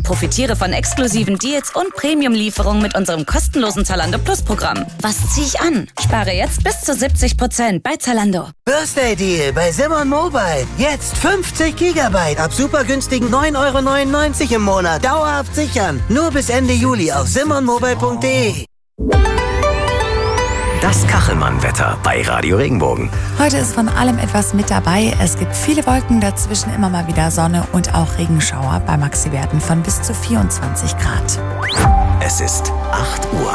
Profitiere von exklusiven Deals und Premium-Lieferungen mit unserem kostenlosen Zalando Plus-Programm. Was ziehe ich an? Spare jetzt bis zu 70% bei Zalando. Birthday Deal bei Simon Mobile. Jetzt 50 Gigabyte ab super günstigen 9,99 € im Monat. Dauerhaft sichern. Nur bis Ende Juli auf simonmobile.de. Das Kachelmann-Wetter bei Radio Regenbogen. Heute ist von allem etwas mit dabei. Es gibt viele Wolken, dazwischen immer mal wieder Sonne und auch Regenschauer bei Maxiwerten von bis zu 24 Grad. Es ist 8 Uhr.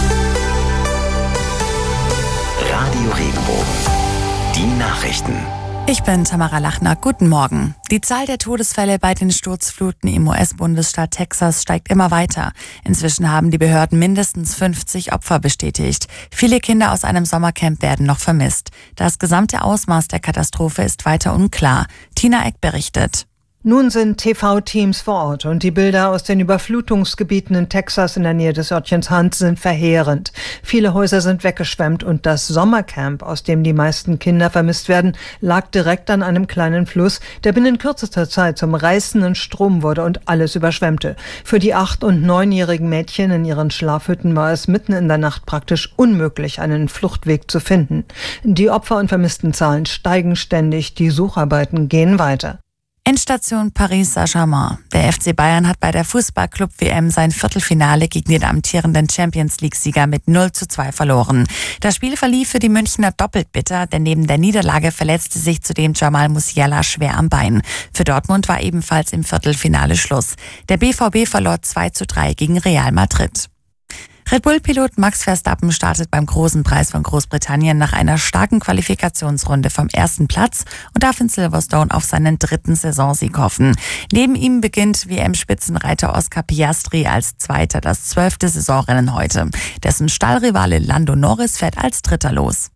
Radio Regenbogen. Die Nachrichten. Ich bin Tamara Lachner. Guten Morgen. Die Zahl der Todesfälle bei den Sturzfluten im US-Bundesstaat Texas steigt immer weiter. Inzwischen haben die Behörden mindestens 50 Opfer bestätigt. Viele Kinder aus einem Sommercamp werden noch vermisst. Das gesamte Ausmaß der Katastrophe ist weiter unklar. Tina Eck berichtet. Nun sind TV-Teams vor Ort und die Bilder aus den Überflutungsgebieten in Texas in der Nähe des Örtchens Hunt sind verheerend. Viele Häuser sind weggeschwemmt und das Sommercamp, aus dem die meisten Kinder vermisst werden, lag direkt an einem kleinen Fluss, der binnen kürzester Zeit zum reißenden Strom wurde und alles überschwemmte. Für die 8- und 9-jährigen Mädchen in ihren Schlafhütten war es mitten in der Nacht praktisch unmöglich, einen Fluchtweg zu finden. Die Opfer- und Vermisstenzahlen steigen ständig, die Sucharbeiten gehen weiter. Endstation Paris Saint-Germain. Der FC Bayern hat bei der Fußball-Club-WM sein Viertelfinale gegen den amtierenden Champions-League-Sieger mit 0:2 verloren. Das Spiel verlief für die Münchner doppelt bitter, denn neben der Niederlage verletzte sich zudem Jamal Musiala schwer am Bein. Für Dortmund war ebenfalls im Viertelfinale Schluss. Der BVB verlor 2:3 gegen Real Madrid. Red Bull-Pilot Max Verstappen startet beim Großen Preis von Großbritannien nach einer starken Qualifikationsrunde vom ersten Platz und darf in Silverstone auf seinen 3. Saisonsieg hoffen. Neben ihm beginnt WM-Spitzenreiter Oscar Piastri als Zweiter das 12. Saisonrennen heute. Dessen Stallrivale Lando Norris fährt als Dritter los.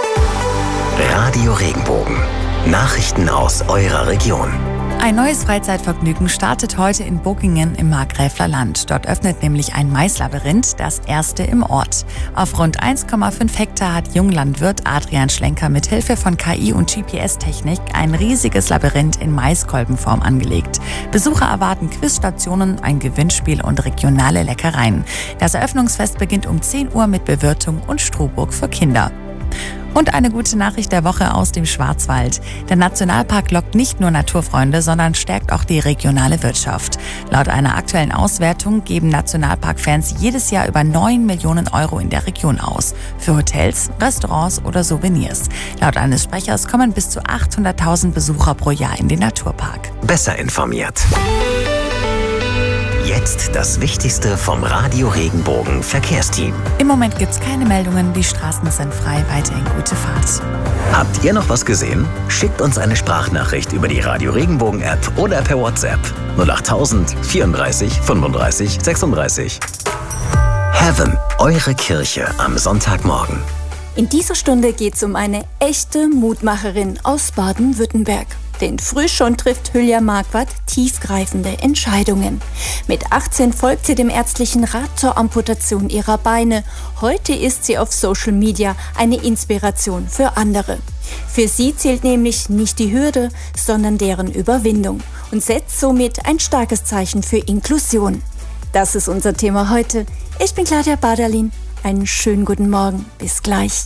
Radio Regenbogen. Nachrichten aus eurer Region. Ein neues Freizeitvergnügen startet heute in Bokingen im Markgräfler Land. Dort öffnet nämlich ein Maislabyrinth, das erste im Ort. Auf rund 1,5 Hektar hat Junglandwirt Adrian Schlenker mit Hilfe von KI und GPS-Technik ein riesiges Labyrinth in Maiskolbenform angelegt. Besucher erwarten Quizstationen, ein Gewinnspiel und regionale Leckereien. Das Eröffnungsfest beginnt um 10 Uhr mit Bewirtung und Strohburg für Kinder. Und eine gute Nachricht der Woche aus dem Schwarzwald. Der Nationalpark lockt nicht nur Naturfreunde, sondern stärkt auch die regionale Wirtschaft. Laut einer aktuellen Auswertung geben Nationalparkfans jedes Jahr über 9 Millionen € in der Region aus. Für Hotels, Restaurants oder Souvenirs. Laut eines Sprechers kommen bis zu 800.000 Besucher pro Jahr in den Naturpark. Besser informiert. Jetzt das Wichtigste vom Radio Regenbogen Verkehrsteam. Im Moment gibt's keine Meldungen, die Straßen sind frei, weiterhin gute Fahrt. Habt ihr noch was gesehen? Schickt uns eine Sprachnachricht über die Radio Regenbogen App oder per WhatsApp 08000 34 35 36. Heaven, eure Kirche am Sonntagmorgen. In dieser Stunde geht's um eine echte Mutmacherin aus Baden-Württemberg. Denn früh schon trifft Hülya Marquardt tiefgreifende Entscheidungen. Mit 18 folgt sie dem ärztlichen Rat zur Amputation ihrer Beine. Heute ist sie auf Social Media eine Inspiration für andere. Für sie zählt nämlich nicht die Hürde, sondern deren Überwindung und setzt somit ein starkes Zeichen für Inklusion. Das ist unser Thema heute. Ich bin Claudia Baderlin. Einen schönen guten Morgen. Bis gleich.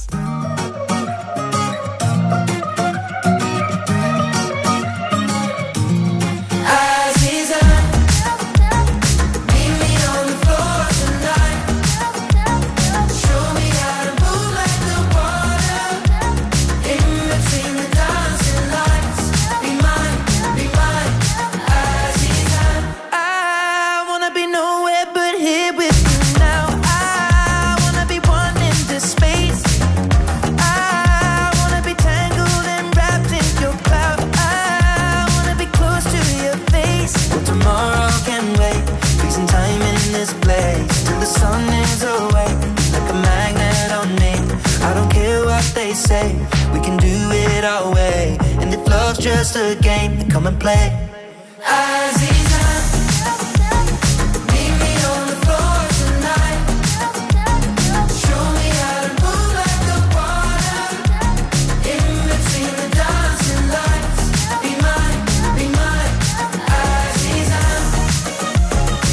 We can do it our way, and if love's just a game, then come and play. Aziza, meet me on the floor tonight. Show me how to move like the water. In between the dancing lights, be mine, Aziza.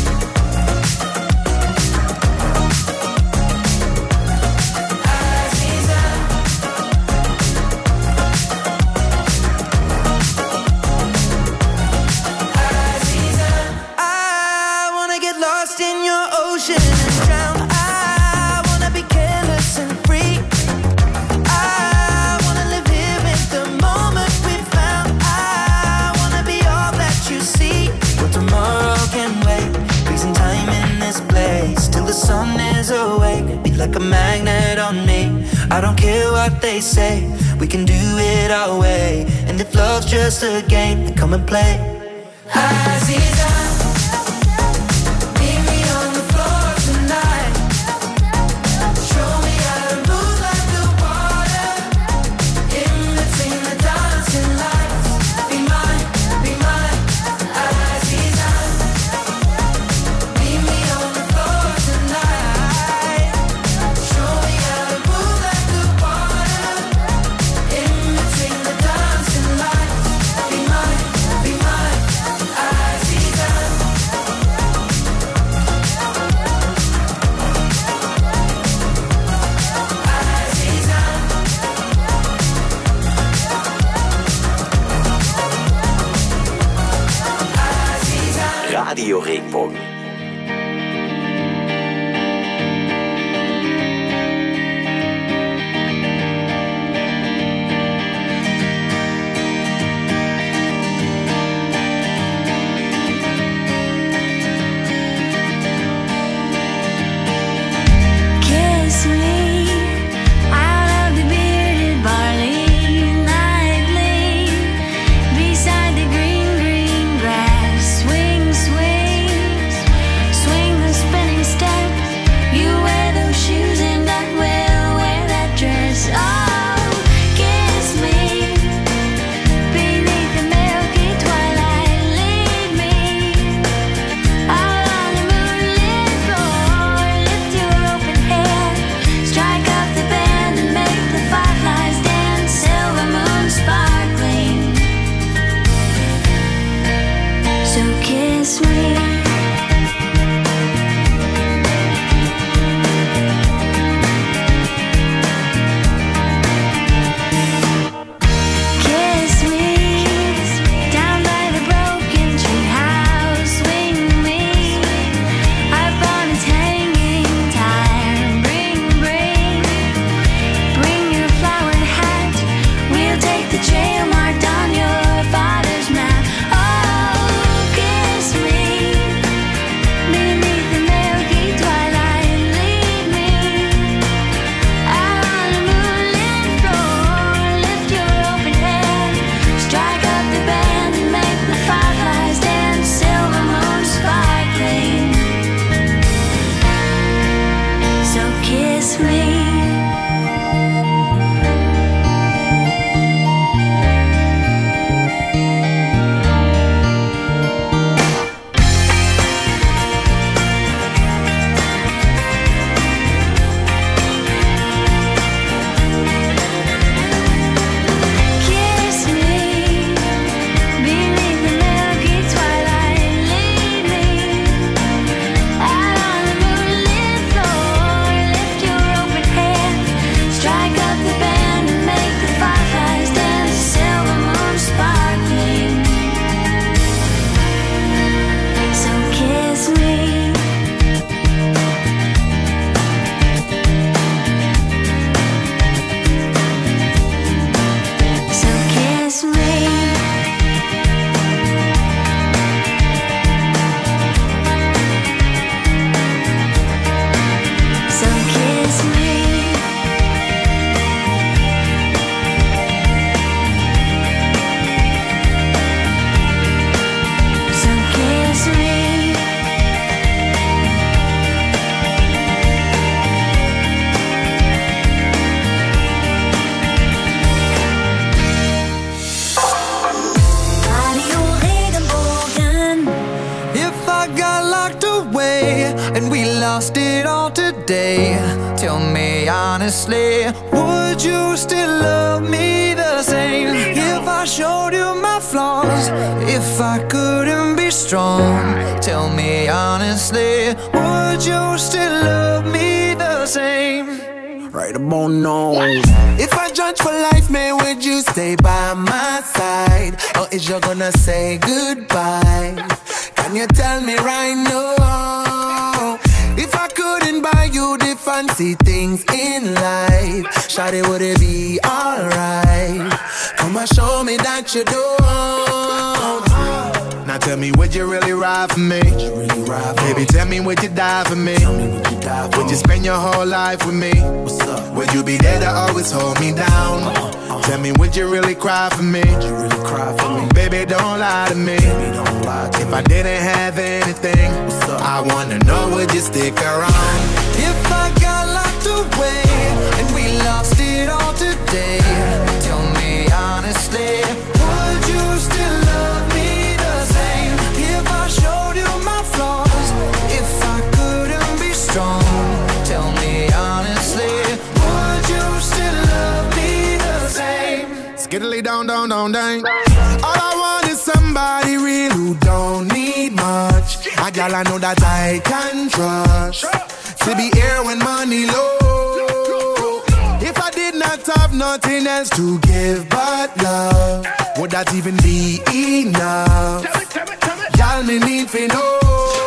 ocean and drown. I wanna be careless and free. I wanna live here in the moment we found. I wanna be all that you see. But tomorrow can wait. Freezing time in this place till the sun is awake. Be like a magnet on me. I don't care what they say. We can do it our way. And if love's just a game, then come and play. Aziza, meet me on the floor tonight. Show me how to move like the water. In between the dancing lights. Be mine, Aziza. Meet me on the floor tonight. Show me how to move like the water. In between the dancing lights. Be mine, Aziza. Radio Regenbogen. Kiss me out of the bearded barley nightly, beside the green, green grass. Swing, swing, swing the spinning step. You wear those shoes and I will wear that dress. Oh, kiss me beneath the milky twilight. Lead me out on the moonlit floor. Lift your open hand, strike up the band and make the fireflies dance. Silver moon sparkling. So kiss me. Kiss me down by the broken tree house. Swing me up on its hanging tire. Bring your flowered hat. We'll take the trail marked on your father's map. Oh, kiss me beneath the milky twilight. Lead me out on the moonlit floor. Lift your open hand, strike up the band and make the fireflies dance. Silver moon sparkling. So kiss me. Kiss me beneath the milky twilight. Lead me out on the moonlit floor. Lift your open hand, strike up the band and make the fireflies dance. Silver moon sparkling. So kiss me. So kiss me. So kiss me. So kiss me. Radio Regenbogen. If I got locked away and we lost it all today, tell me honestly, would you still love me the same? If I showed you my flaws, if I couldn't be strong, tell me honestly, would you still love me the same? Right about now. If I judge for life, man, would you stay by my side? Or is you gonna say goodbye? Can you tell me right now? If I fancy things in life. Shawty, would it be alright? Come and show me that you don't. Now tell me, would you really ride for me? Baby, tell me, would you die for me? Would you spend your whole life with me? Would you be there to always hold me down? Tell me, would you really cry for me? Baby, don't lie to me. If I didn't have anything, I wanna know, would you stick around? If I got locked away and we lost it all today, tell me honestly, would you still love me the same? If I showed you my flaws, if I couldn't be strong, tell me honestly, would you still love me the same? Skiddly down, down, down, down. All I want is somebody real who don't need much. A gal I know that I can trust, to be here when money low. If I did not have nothing else to give but love, would that even be enough? Y'all me need to know.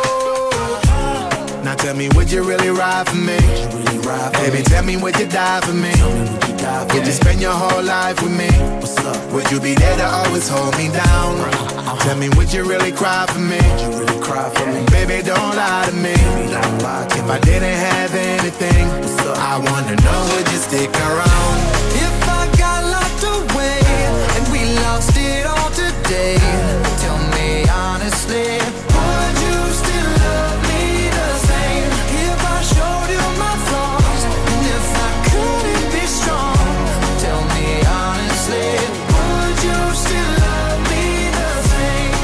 Now tell me, would you really ride for me? Baby, tell me, would you die for me? Would you spend your whole life with me? Would you be there to always hold me down? Tell me, would you really cry for me? Baby, don't lie to me. If I didn't have anything, I wanna know, would you stick around? If I got locked away and we lost it all today, tell me honestly, would you still love me the same? If I showed you my flaws, and if I couldn't be strong, tell me honestly, would you still love me the same?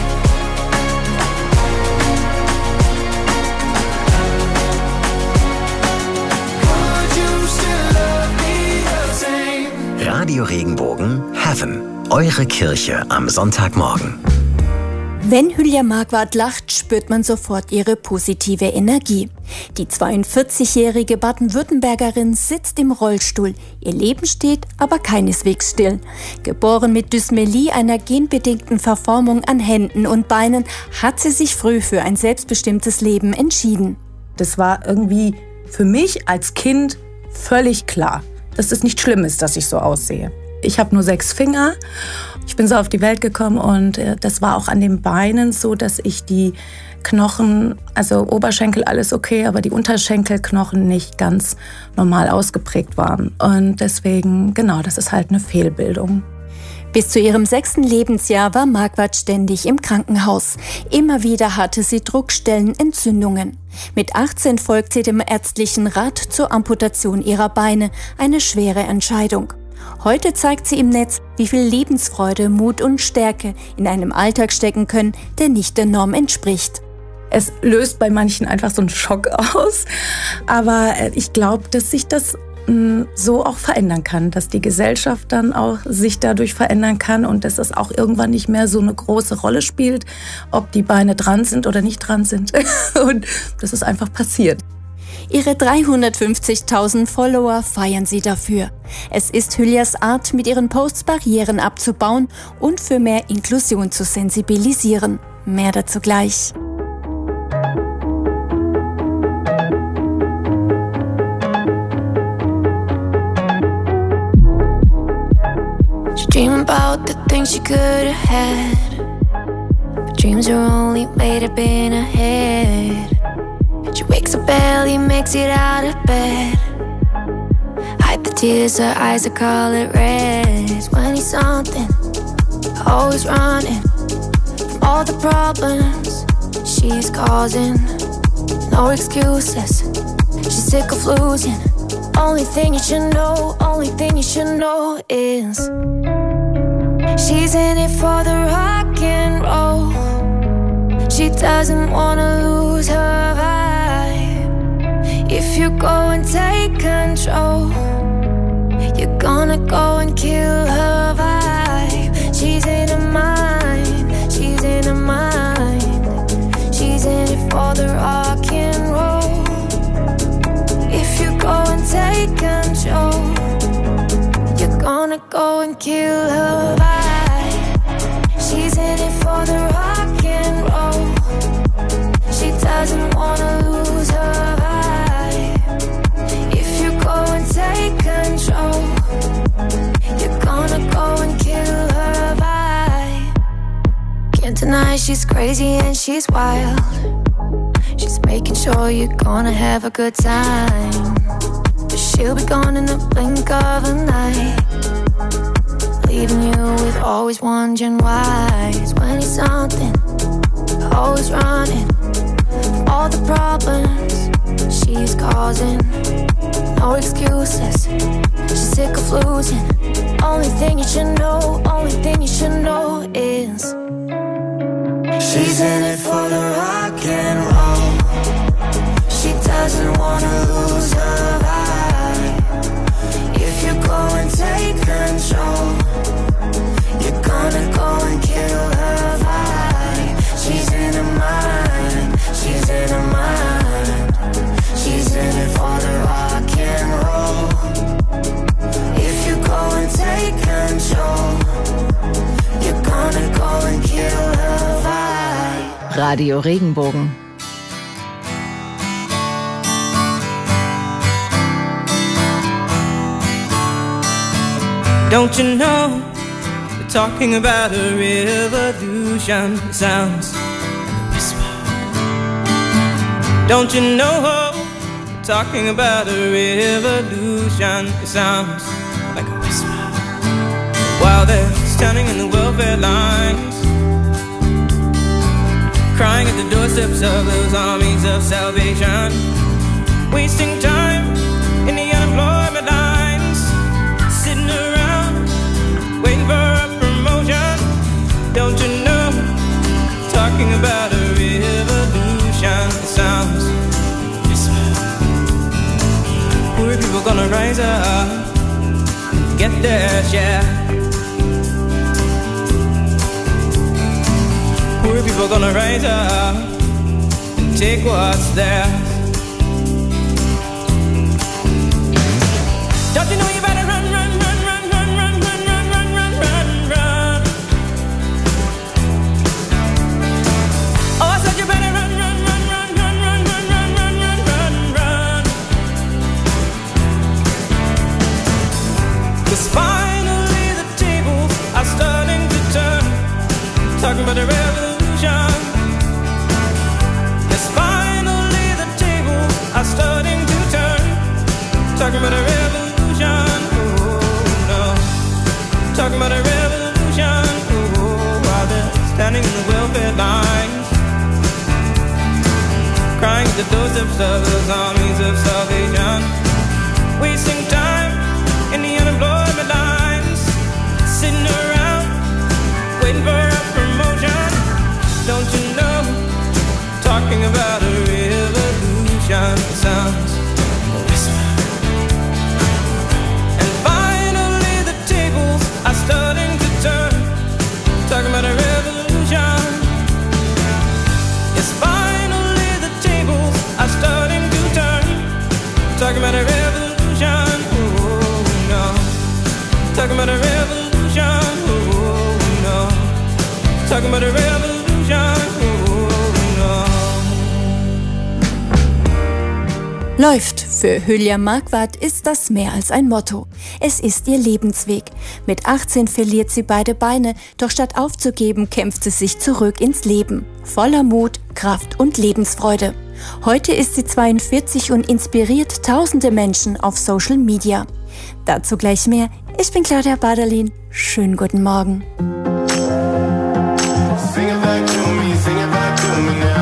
Would you still love me the same? Radio Regenbogen Heaven. Eure Kirche am Sonntagmorgen. Wenn Hülya Marquardt lacht, spürt man sofort ihre positive Energie. Die 42-jährige Baden-Württembergerin sitzt im Rollstuhl. Ihr Leben steht aber keineswegs still. Geboren mit Dysmelie, einer genbedingten Verformung an Händen und Beinen, hat sie sich früh für ein selbstbestimmtes Leben entschieden. Das war irgendwie für mich als Kind völlig klar, dass es nicht schlimm ist, dass ich so aussehe. Ich habe nur 6 Finger. Ich bin so auf die Welt gekommen und das war auch an den Beinen so, dass ich die Knochen, also Oberschenkel alles okay, aber die Unterschenkelknochen nicht ganz normal ausgeprägt waren. Und deswegen, genau, das ist halt eine Fehlbildung. Bis zu ihrem 6. Lebensjahr war Marquardt ständig im Krankenhaus. Immer wieder hatte sie Druckstellenentzündungen. Mit 18 folgt sie dem ärztlichen Rat zur Amputation ihrer Beine, eine schwere Entscheidung. Heute zeigt sie im Netz, wie viel Lebensfreude, Mut und Stärke in einem Alltag stecken können, der nicht der Norm entspricht. Es löst bei manchen einfach so einen Schock aus, aber ich glaube, dass sich das so auch verändern kann, dass die Gesellschaft dann auch sich dadurch verändern kann und dass es auch irgendwann nicht mehr so eine große Rolle spielt, ob die Beine dran sind oder nicht dran sind. Und das ist einfach passiert. Ihre 350.000 Follower feiern sie dafür. Es ist Hülyas Art, mit ihren Posts Barrieren abzubauen und für mehr Inklusion zu sensibilisieren. Mehr dazu gleich. She dream about the things she could have had, but dreams are only made up in her head. She wakes up early, makes it out of bed, hide the tears, her eyes are color red. 20-something, always running from all the problems she's causing. No excuses, she's sick of losing. Only thing you should know, only thing you should know is she's in it for the rock and roll. She doesn't wanna lose her vibe. If you go and take control, you're gonna go and kill her vibe. She's in her mind, she's in her mind. She's in it for the rock and roll. If you go and take control, you're gonna go and kill her vibe. She's in it for the rock and roll. She doesn't wanna lose her vibe. she's crazy and she's wild. She's making sure you're gonna have a good time, but she'll be gone in the blink of an eye, leaving you with always wondering why. It's 20-something, always running from all the problems she's causing. No excuses, she's sick of losing. Only thing you should know, only thing you should know is she's in it for the rock and roll. She doesn't wanna lose her vibe. If you go and take control, you're gonna go and kill her vibe. She's in her mind, she's in her mind. She's in it for the rock and roll. If you go and take control, you're gonna go and kill her vibe. Radio Regenbogen. Don't you know, they're talking about a revolution. It sounds like a whisper. Don't you know, they're talking about a revolution. It sounds like a whisper. While they're standing in the welfare lines, crying at the doorsteps of those armies of salvation, wasting time in the unemployment lines, sitting around waiting for a promotion. Don't you know, talking about a revolution. It sounds whisper. Poor people gonna rise up and get their share. Poor people gonna rise up and take what's theirs. Don't you know you better run, run, run, run, run, run, run, run, run, run, run, run. Oh, I said you better run, run, run, run, run, run, run, run, run, run, run, run. 'Cause finally the tables are starting to turn, talking about the revolution. Yes, finally the tables are starting to turn, talking about a revolution. Oh no, talking about a revolution. Oh, while they're standing in the welfare lines, crying at the doorsteps of those armies of salvation, wasting time in the unemployment lines, sitting around waiting for a promotion. Don't you know, talking about a revolution. It sounds like a whisper. And finally the tables are starting to turn, talking about a revolution. Yes, finally the tables are starting to turn, talking about a revolution. Oh no, talking about a revolution. Oh no, talking about a revolution. Läuft. Für Hülya Marquardt ist das mehr als ein Motto. Es ist ihr Lebensweg. Mit 18 verliert sie beide Beine, doch statt aufzugeben, kämpft sie sich zurück ins Leben. Voller Mut, Kraft und Lebensfreude. Heute ist sie 42 und inspiriert tausende Menschen auf Social Media. Dazu gleich mehr. Ich bin Claudia Baderlin. Schönen guten Morgen. Sing it back to me, sing it back to me now.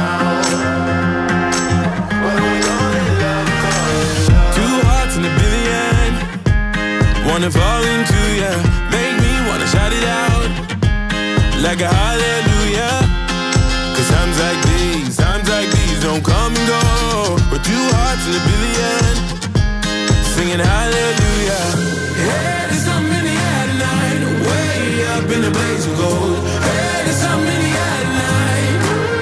Wanna fall into ya, make me wanna shout it out like a hallelujah. 'Cause times like these don't come and go. We're 2 hearts in a billion, singing hallelujah. Hey, there's something in the air tonight, way up in the blaze of gold. Hey, there's something in the air tonight.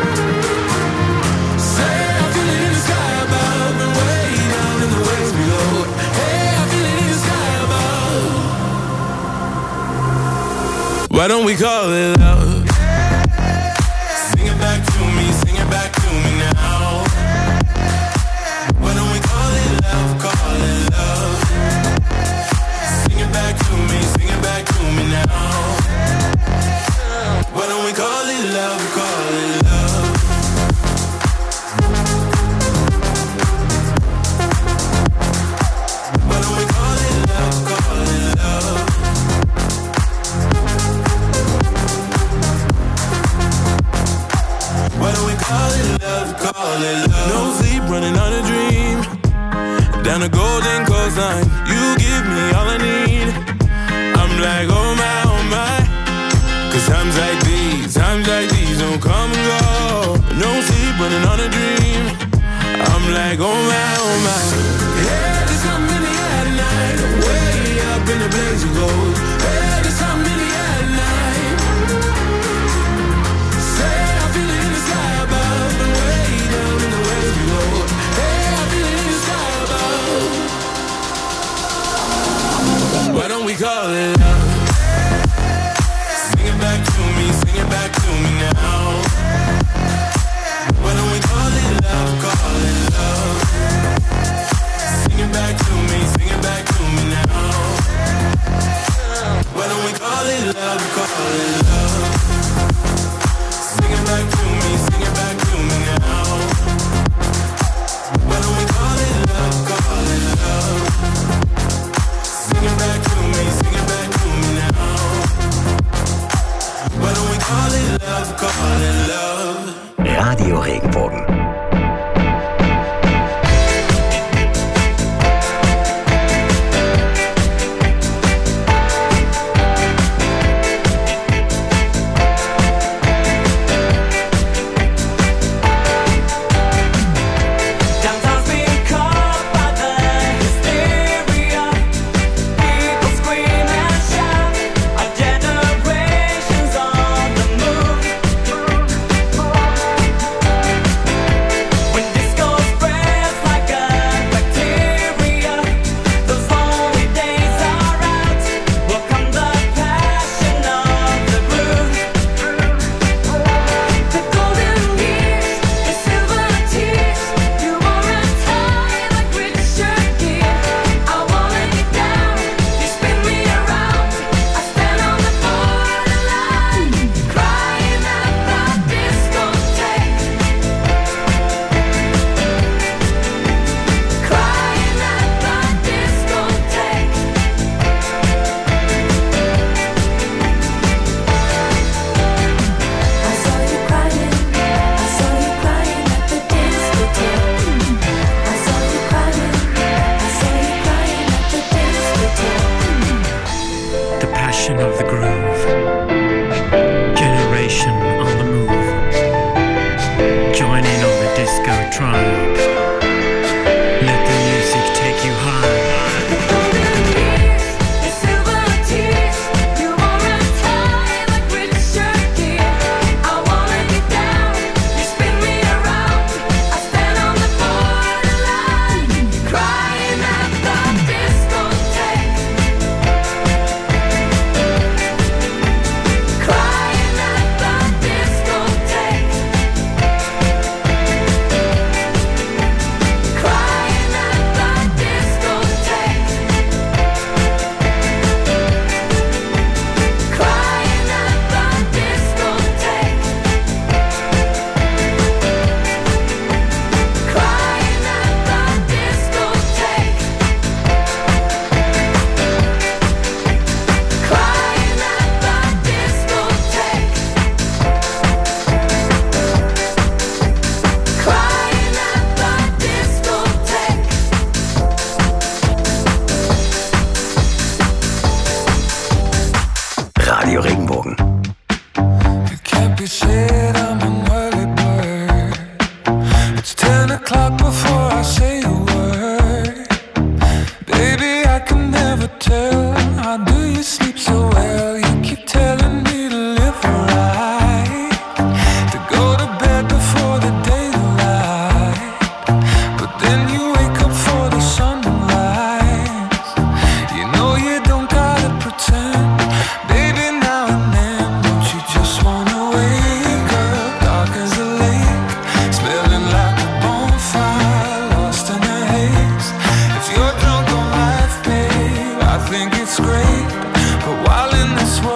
Say I feel it in the sky above and way down in the waves below. Hey, I feel it in the sky above. Why don't we call it love? Sing it back to me, sing it back to me now. Why don't we call it love, call it love? Sing it back to me, sing it back to me now. Why don't we call it love, call call it love. No sleep, running on a dream. Down the golden coastline, you give me all I need. I'm like, oh my. Cause times like these don't come and go. No sleep, running on a dream. I'm like, oh my. Yeah, there's something in the air tonight. Way up in the blaze of gold. Yeah, there's something in the air tonight. Say I feel it in the sky above, and way down in the waves below. Hey, I feel it in the sky above. Why don't we call it love? Sing it back to me now. Why don't we call it love, call it love? Sing it back to me now. Why don't we call it love, call it love? Sing it back to me now. Why don't we call it love, call it love? Sing it back to me now. Why don't we call it love? Radio Regenbogen. Think it's great, but while in this world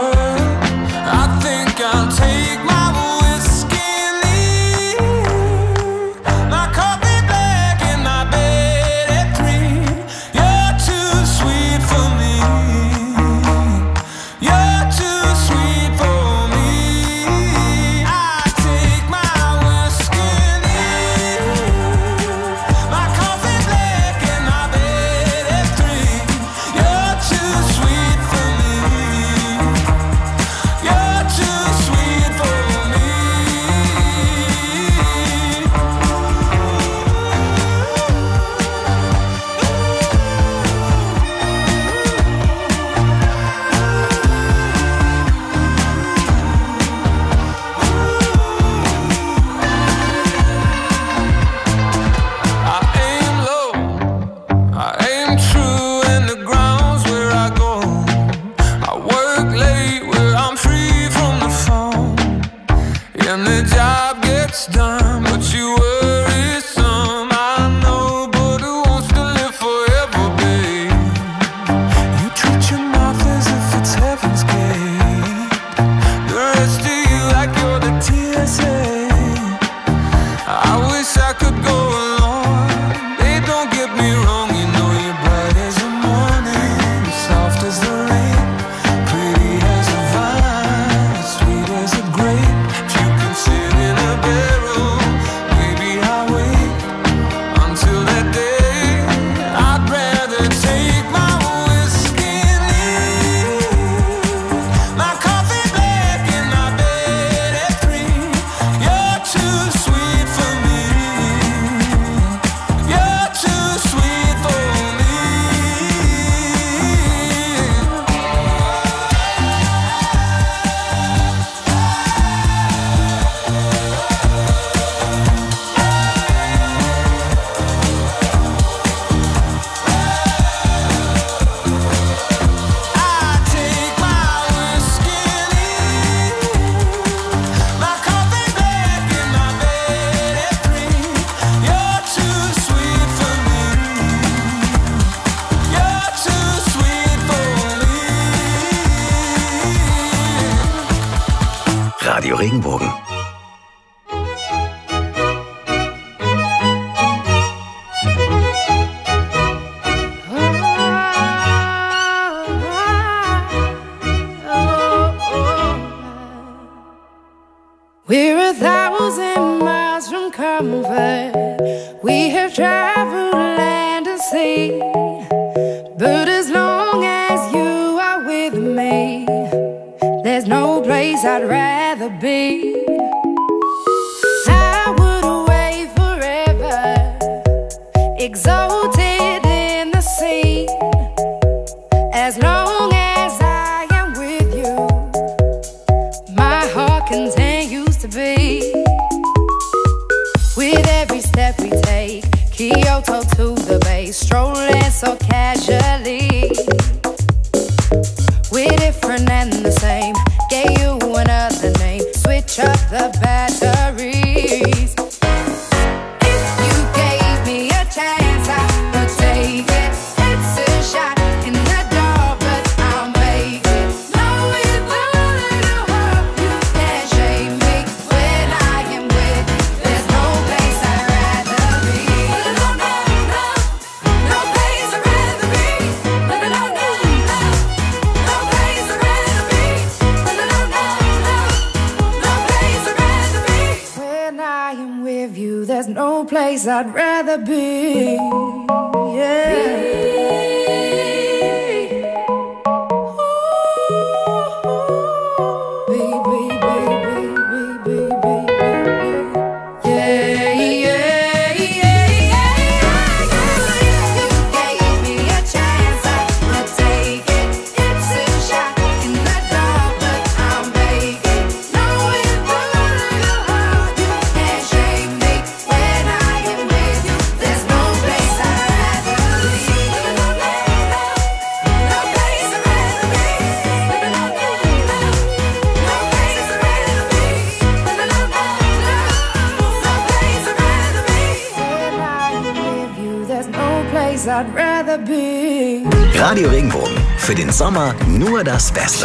Radio Regenbogen. We're 1,000 miles from comfort. We have traveled land and sea. But as long as you are with me, there's no place I'd rather be. I would away forever, exalted in the sea. As long as I am with you, my heart continues to beat. With every step we take, Kyoto to the bay, strolling so casually. We're different and the same, gave you another name, switch up the batteries. If you gave me a chance, I would take it. It's a shot in the dark, but I'll make it. Knowing that I hope you can't shame me when I am with you. There's no place I'd rather be. No, no, no, no place I'd rather be. No, no, no, no, no place I'd rather be. No, no, no, no, no place I'd rather be. When I am with you, there's no place I'd rather be. Yeah. I'd rather be. Radio Regenbogen. Für den Sommer nur das Beste.